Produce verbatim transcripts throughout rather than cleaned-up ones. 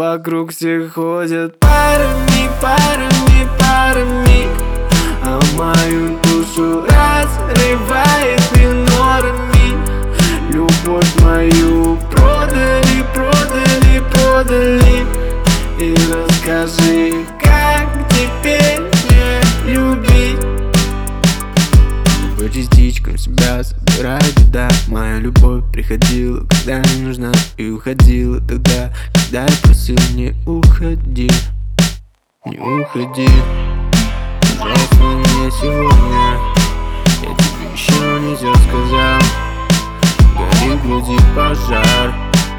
Вокруг все ходят парами, парами, парами, а мою душу разрывает минорами. Любовь мою продали, продали, продали. И расскажи, как теперь мне любить. По частичкам себя собираю туда. Моя любовь приходила, когда не нужна, и уходила тогда, когда я просил: не уходи, не уходи, пожалуйста, не сегодня. Я тебе еще не все сказал. Горит в груди пожар.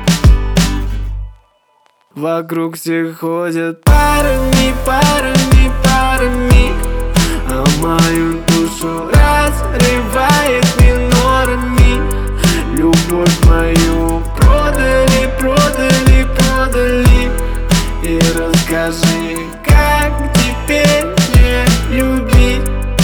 Вокруг все ходят парами, парами, парами, а мою душу разрывает минорами. Любовь мою продали, продали, продали. И расскажи, как теперь мне любить.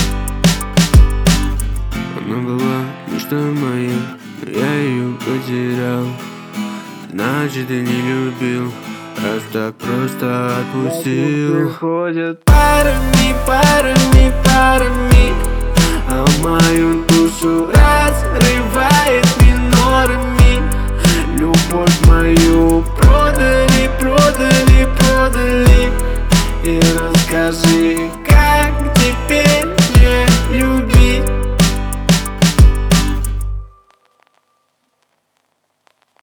Она была мечтой моей, но я ее потерял. Значит, ты не любил, раз так просто отпустил. Ходят парами, парами, парами, а мою душу разрывает минорами. Любовь мою продали, продали, продали. И расскажи,